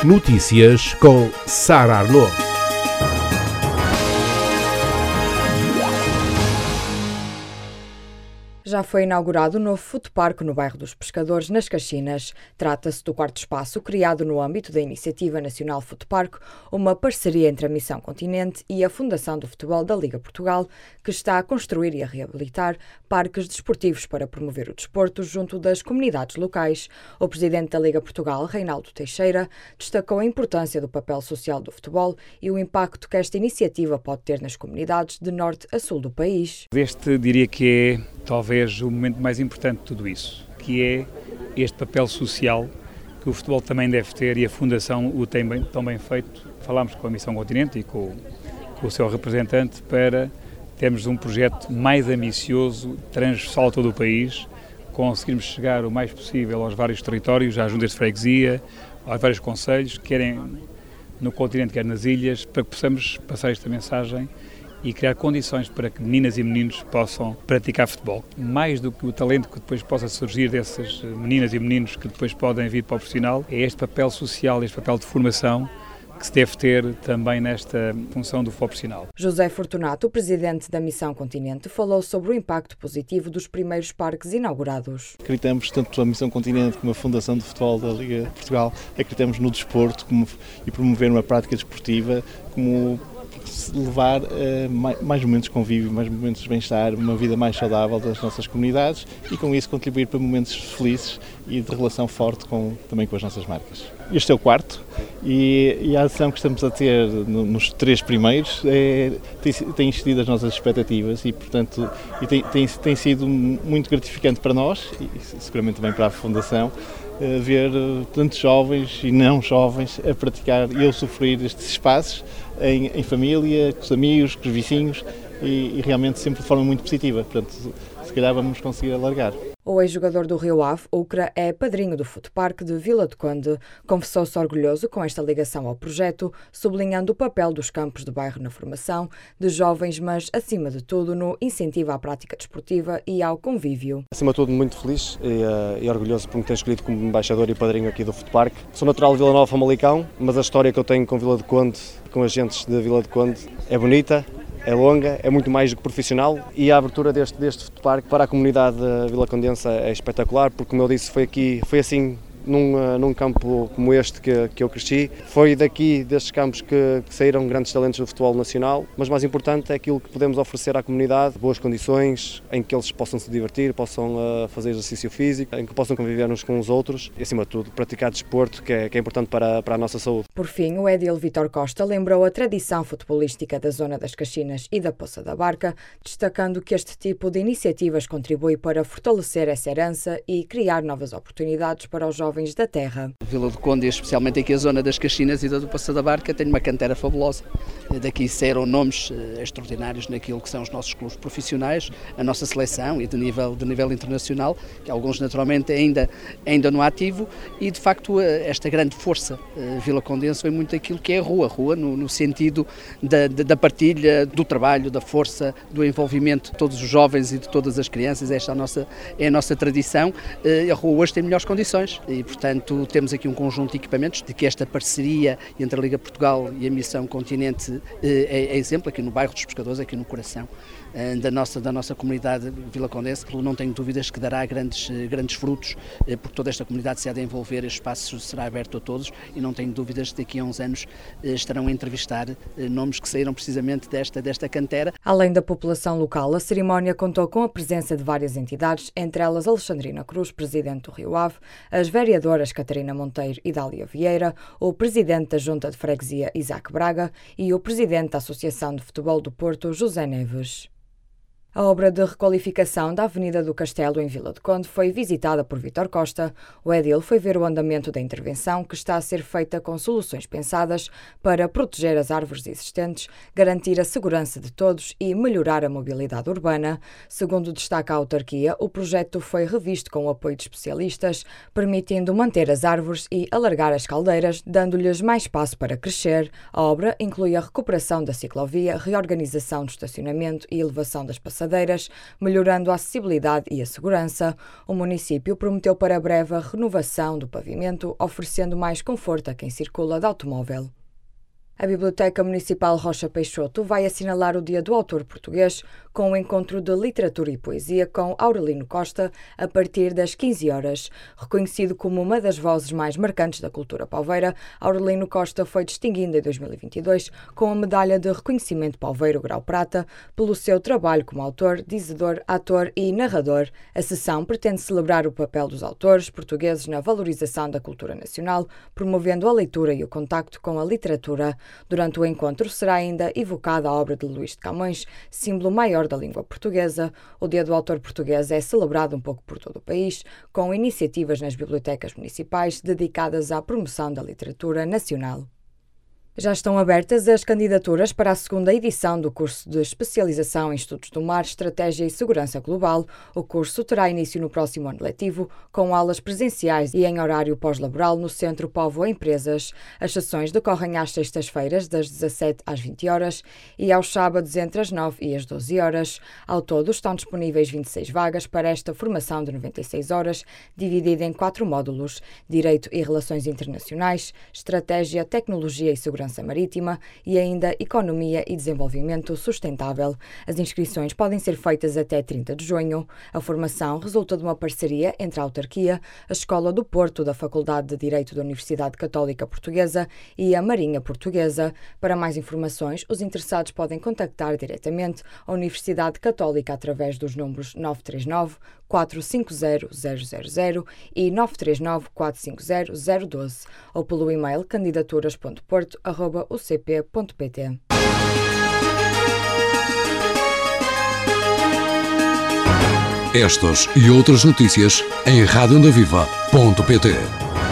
Notícias com Sara Arnaud. Já foi inaugurado o novo foodpark no bairro dos Pescadores, nas Caxinas. Trata-se do quarto espaço criado no âmbito da Iniciativa Nacional Foodpark, uma parceria entre a Missão Continente e a Fundação do Futebol da Liga Portugal, que está a construir e a reabilitar parques desportivos para promover o desporto junto das comunidades locais. O presidente da Liga Portugal, Reinaldo Teixeira, destacou a importância do papel social do futebol e o impacto que esta iniciativa pode ter nas comunidades de norte a sul do país. Este diria que é talvez o momento mais importante de tudo isso, que é este papel social que o futebol também deve ter e a Fundação o tem tão bem feito. Falámos com a Missão Continente e com o seu representante para termos um projeto mais ambicioso, transversal a todo o país, conseguirmos chegar o mais possível aos vários territórios, às juntas de freguesia, aos vários concelhos, querem no continente, quer nas ilhas, para que possamos passar esta mensagem e criar condições para que meninas e meninos possam praticar futebol. Mais do que o talento que depois possa surgir dessas meninas e meninos que depois podem vir para o profissional, é este papel social, este papel de formação que se deve ter também nesta função do futebol profissional. José Fortunato, presidente da Missão Continente, falou sobre o impacto positivo dos primeiros parques inaugurados. Acreditamos, tanto pela Missão Continente como a Fundação do Futebol da Liga Portugal, acreditamos no desporto e promover uma prática desportiva como levar mais momentos de convívio, mais momentos de bem-estar, uma vida mais saudável das nossas comunidades e com isso contribuir para momentos felizes e de relação forte também com as nossas marcas. Este é o quarto e a ação que estamos a ter nos três primeiros tem excedido as nossas expectativas e, portanto, tem sido muito gratificante para nós e seguramente também para a Fundação ver tantos jovens e não jovens a praticar e a usufruir destes espaços em família, com os amigos, com os vizinhos e realmente sempre de forma muito positiva. Portanto, se calhar vamos conseguir alargar. O ex-jogador do Rio Ave, Ucra, é padrinho do foodpark de Vila do Conde. Confessou-se orgulhoso com esta ligação ao projeto, sublinhando o papel dos campos do bairro na formação de jovens, mas, acima de tudo, no incentivo à prática desportiva e ao convívio. Acima de tudo, muito feliz e orgulhoso por me ter escolhido como embaixador e padrinho aqui do foodpark. Sou natural de Vila Nova, Famalicão, mas a história que eu tenho com Vila do Conde, com as gentes de Vila do Conde, é bonita. É longa, é muito mais do que profissional e a abertura deste foodpark para a comunidade vilacondense é espetacular, porque, como eu disse, foi assim num campo como este que eu cresci. Foi destes campos que saíram grandes talentos do futebol nacional, mas mais importante é aquilo que podemos oferecer à comunidade, boas condições, em que eles possam se divertir, possam fazer exercício físico, em que possam conviver uns com os outros e, acima de tudo, praticar desporto, que é importante para a nossa saúde. Por fim, o Edil Vítor Costa lembrou a tradição futebolística da zona das Caxinas e da Poça da Barca, destacando que este tipo de iniciativas contribui para fortalecer essa herança e criar novas oportunidades para os jovens da terra. Vila do Conde, especialmente aqui a zona das Caxinas e da do Poça da Barca, tem uma cantera fabulosa. Daqui saíram nomes extraordinários naquilo que são os nossos clubes profissionais, a nossa seleção e de nível internacional, que alguns naturalmente ainda no ativo, e de facto esta grande força vilacondense foi muito aquilo que é a rua no sentido da partilha, do trabalho, da força, do envolvimento de todos os jovens e de todas as crianças. Esta é a nossa tradição. A rua hoje tem melhores condições e, portanto, temos aqui um conjunto de equipamentos de que esta parceria entre a Liga Portugal e a Missão Continente é exemplo aqui no bairro dos Pescadores, aqui no coração da nossa comunidade vilacondense. Não tenho dúvidas que dará grandes frutos, porque toda esta comunidade se há de envolver, este espaço será aberto a todos e não tenho dúvidas que daqui a uns anos estarão a entrevistar nomes que saíram precisamente desta cantera. Além da população local, a cerimónia contou com a presença de várias entidades, entre elas Alexandrina Cruz, presidente do Rio Ave, as vereadoras Catarina Monteiro e Dália Vieira, o presidente da Junta de Freguesia Isaac Braga e o presidente da Associação de Futebol do Porto, José Neves. A obra de requalificação da Avenida do Castelo, em Vila do Conde, foi visitada por Vítor Costa. O edil foi ver o andamento da intervenção, que está a ser feita com soluções pensadas para proteger as árvores existentes, garantir a segurança de todos e melhorar a mobilidade urbana. Segundo destaca a autarquia, o projeto foi revisto com o apoio de especialistas, permitindo manter as árvores e alargar as caldeiras, dando-lhes mais espaço para crescer. A obra inclui a recuperação da ciclovia, reorganização do estacionamento e elevação das passadeiras, cadeiras, melhorando a acessibilidade e a segurança. O município prometeu para breve a renovação do pavimento, oferecendo mais conforto a quem circula de automóvel. A Biblioteca Municipal Rocha Peixoto vai assinalar o Dia do Autor Português com um encontro de literatura e poesia com Aurelino Costa a partir das 15 horas. Reconhecido como uma das vozes mais marcantes da cultura pauveira, Aurelino Costa foi distinguido em 2022 com a medalha de reconhecimento Pauveiro Grau Prata pelo seu trabalho como autor, dizedor, ator e narrador. A sessão pretende celebrar o papel dos autores portugueses na valorização da cultura nacional, promovendo a leitura e o contacto com a literatura. Durante o encontro será ainda evocada a obra de Luís de Camões, símbolo maior da língua portuguesa. O Dia do Autor Português é celebrado um pouco por todo o país, com iniciativas nas bibliotecas municipais dedicadas à promoção da literatura nacional. Já estão abertas as candidaturas para a segunda edição do curso de especialização em Estudos do Mar, Estratégia e Segurança Global. O curso terá início no próximo ano letivo, com aulas presenciais e em horário pós-laboral no Centro Póvoa Empresas. As sessões decorrem às sextas-feiras, das 17 às 20 horas e aos sábados entre as 9 e as 12 horas. Ao todo, estão disponíveis 26 vagas para esta formação de 96 horas, dividida em 4 módulos: Direito e Relações Internacionais, Estratégia, Tecnologia e Segurança Marítima e ainda Economia e Desenvolvimento Sustentável. As inscrições podem ser feitas até 30 de junho. A formação resulta de uma parceria entre a autarquia, a Escola do Porto da Faculdade de Direito da Universidade Católica Portuguesa e a Marinha Portuguesa. Para mais informações, os interessados podem contactar diretamente a Universidade Católica através dos números 939 450 000 e 939 450 012 ou pelo e-mail candidaturas.porto@ucp.pt. Estas e outras notícias em radioondaviva.pt.